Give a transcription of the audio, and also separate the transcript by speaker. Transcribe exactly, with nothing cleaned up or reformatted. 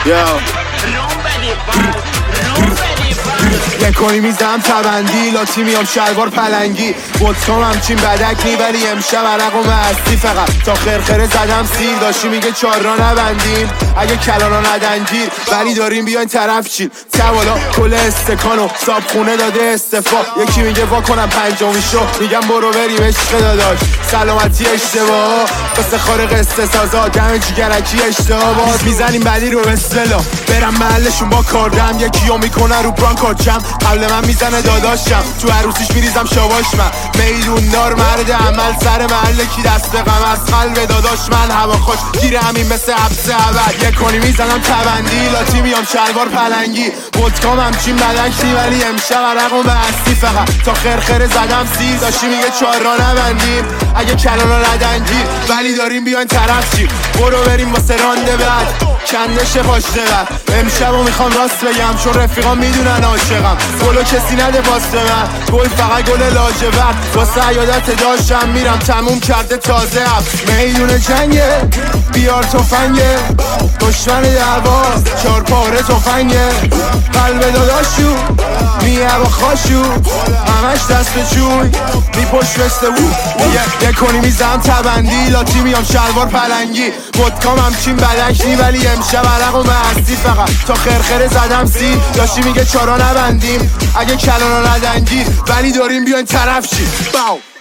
Speaker 1: یه کنی میزم تبندی لاتی میام شلوار پلنگی بودکام همچین بدک نی ولی امشب عرق و مستی فقط تا خرخره زدم سیر داشتی میگه چار را نبندیم اگه کلانا ندنگیر ولی داریم بیاین طرف چین توالا کل استکانو صاب خونه داده استفا یکی میگه وا کنم پنجمی شو میگم برو بریم عشق داداش سلامتی اشتباه قصه خارق قصه سازا دم جیگرکی اشتباه باز میزنیم بعدی رو اصطلاح برم محلشون با کاردم یکیو میکنه رو برانکارچم قبل من میزنه داداشم تو عروسیش میریزم شاباش من میدون دار مرد عمل سر محله کی دست غم از قلب داداش من هوا خوش گیره همین مثل حبس عبد یک کنی میزنم تبندی لاتی میام شلوار پلنگی بودکام همچین بدنشی ولی امشب عرق و مستی فقط تا خرخره زدم سیر داشتی میگه چار را نبندیم اگه کلانا ندنگیر ولی داریم بیاین طرف چیم برو بریم واسه رانده بعد کندش پاشته بعد امشبو میخوام راست بگم چون رفیقام میدونن عاشقم گلو کسی نده پاس من گل فقط گل لاجورد واسه عیادت داشتم میرم تموم کرده تازه اب میدون جنگه بیار تفنگه دشمن درباز چار پاره تفنگه قلب داداشو میه با خاشو همش دست به چوی میپشت بسته بود یه کنی میزم تبندی لاتی میام شلوار پلنگی بودکام همچین بدنشی ولی امشب عرق و مستی فقط تا خرخره زدم سی داشتی میگه چارا نبندیم اگه کلانا ندنگیر ولی داریم بیاین طرف چی باو